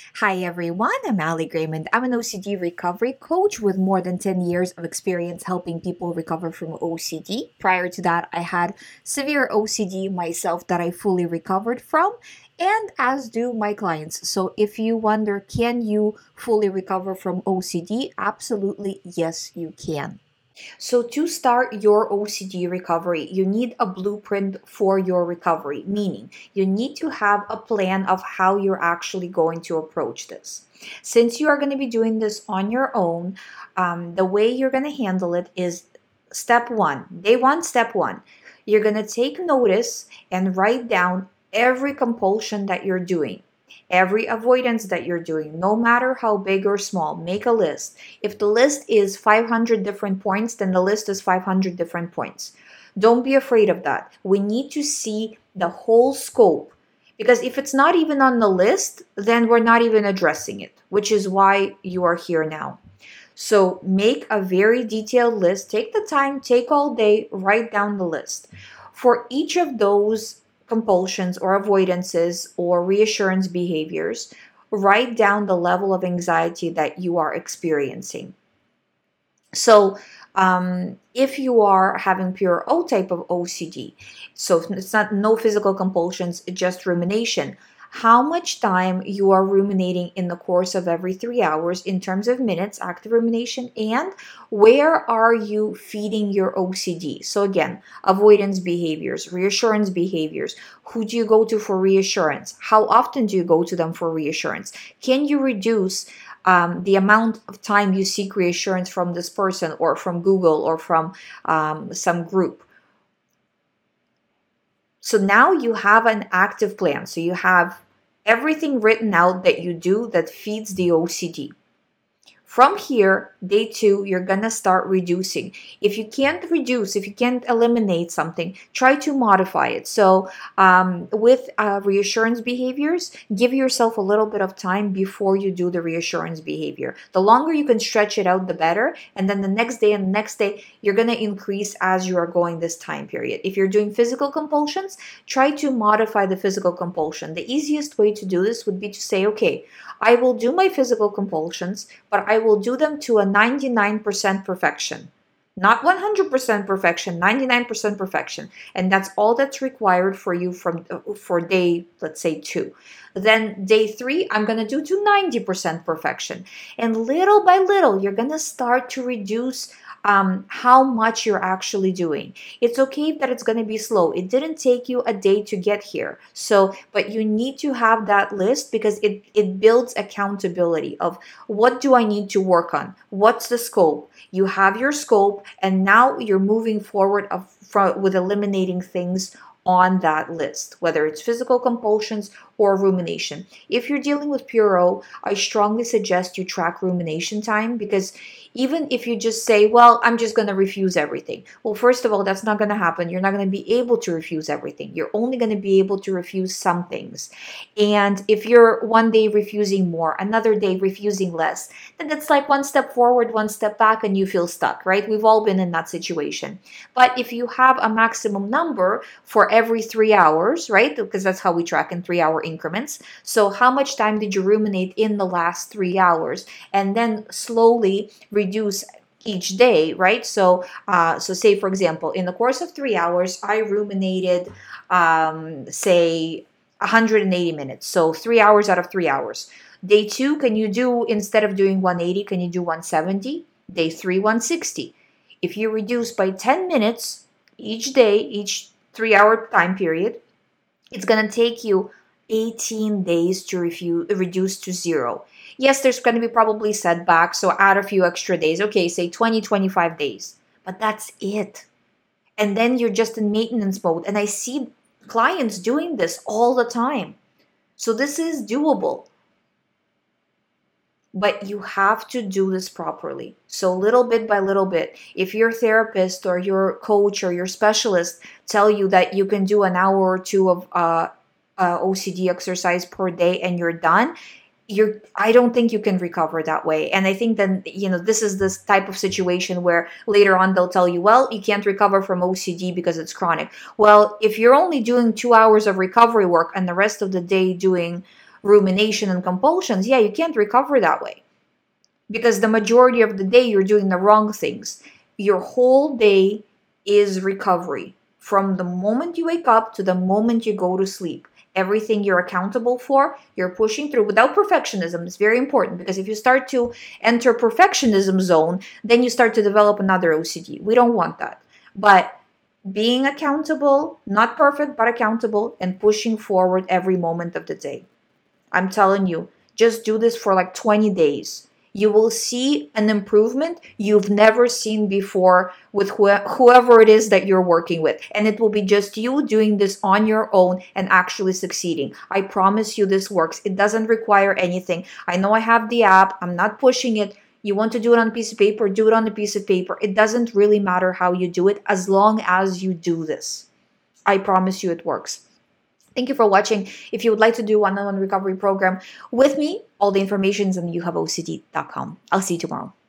Hi everyone, I'm Ali Grayman. I'm an OCD recovery coach with more than 10 years of experience helping people recover from OCD. Prior to that, I had severe OCD myself that I fully recovered from, and as do my clients. So if you wonder, can you fully recover from OCD? Absolutely, yes, you can. So, to start your OCD recovery, you need a blueprint for your recovery, meaning you need to have a plan of how you're actually going to approach this. Since you are going to be doing this on your own, the way you're going to handle it is step one, day one, step one. You're going to take notice and write down every compulsion that you're doing. Every avoidance that you're doing, no matter how big or small, make a list. If the list is 500 different points, then the list is 500 different points. Don't be afraid of that. We need to see the whole scope because if it's not even on the list, then we're not even addressing it, which is why you are here now. So make a very detailed list. Take the time, take all day, write down the list. For each of those compulsions or avoidances or reassurance behaviors, write down the level of anxiety that you are experiencing. So, if you are having pure O type of OCD, so it's not no physical compulsions, just rumination. How much time you are ruminating in the course of every 3 hours in terms of minutes, active rumination, and where are you feeding your OCD? So again, avoidance behaviors, reassurance behaviors. Who do you go to for reassurance? How often do you go to them for reassurance? Can you reduce the amount of time you seek reassurance from this person or from Google or from some group? So now you have an active plan. So you have everything written out that you do that feeds the OCD. From here, day two, you're gonna start reducing. If you can't reduce, if you can't eliminate something, try to modify it. So, with reassurance behaviors, give yourself a little bit of time before you do the reassurance behavior. The longer you can stretch it out, the better. And then the next day and the next day, you're gonna increase as you are going this time period. If you're doing physical compulsions, try to modify the physical compulsion. The easiest way to do this would be to say, okay, I will do my physical compulsions, but I will do them to a 99% perfection. Not 100% perfection, 99% perfection. And that's all that's required for you for day, let's say 2. Then day 3, I'm going to do to 90% perfection. And little by little, you're going to start to reduce how much you're actually doing. It's okay that it's going to be slow. It didn't take you a day to get here. So, but you need to have that list because it builds accountability of what do I need to work on? What's the scope? You have your scope, and now you're moving forward with eliminating things on that list, whether it's physical compulsions or rumination. If you're dealing with Puro, I strongly suggest you track rumination time because even if you just say, well, I'm just going to refuse everything. Well, first of all, that's not going to happen. You're not going to be able to refuse everything. You're only going to be able to refuse some things. And if you're one day refusing more, another day refusing less, then it's like one step forward, one step back, and you feel stuck, right? We've all been in that situation. But if you have a maximum number for every 3 hours, right? Because that's how we track in 3 hour increments. So how much time did you ruminate in the last 3 hours? And then slowly reduce each day, right? So say for example, in the course of 3 hours, I ruminated, say 180 minutes. So 3 hours out of 3 hours. Day two, can you do, instead of doing 180, can you do 170? Day three, 160. If you reduce by 10 minutes each day, each 3 hour time period, it's going to take you 18 days to reduce to zero. Yes, there's going to be probably setbacks, so add a few extra days. Okay, say 20, 25 days. But that's it. And then you're just in maintenance mode. And I see clients doing this all the time. So this is doable. But you have to do this properly. So little bit by little bit. If your therapist or your coach or your specialist tell you that you can do an hour or two of OCD exercise per day and you're done, I don't think you can recover that way. And I think then, this is this type of situation where later on they'll tell you, well, you can't recover from OCD because it's chronic. Well, if you're only doing 2 hours of recovery work and the rest of the day doing rumination and compulsions, yeah, you can't recover that way. Because the majority of the day you're doing the wrong things. Your whole day is recovery. From the moment you wake up to the moment you go to sleep. Everything you're accountable for, you're pushing through without perfectionism. It's very important, because if you start to enter perfectionism zone, then you start to develop another OCD. We don't want that. But being accountable, not perfect, but accountable, and pushing forward every moment of the day. I'm telling you, just do this for like 20 days. You will see an improvement you've never seen before with whoever it is that you're working with. And it will be just you doing this on your own and actually succeeding. I promise you this works. It doesn't require anything. I know I have the app. I'm not pushing it. You want to do it on a piece of paper, do it on a piece of paper. It doesn't really matter how you do it as long as you do this. I promise you it works. Thank you for watching. If you would like to do one-on-one recovery program with me, all the information is on youhaveocd.com. I'll see you tomorrow.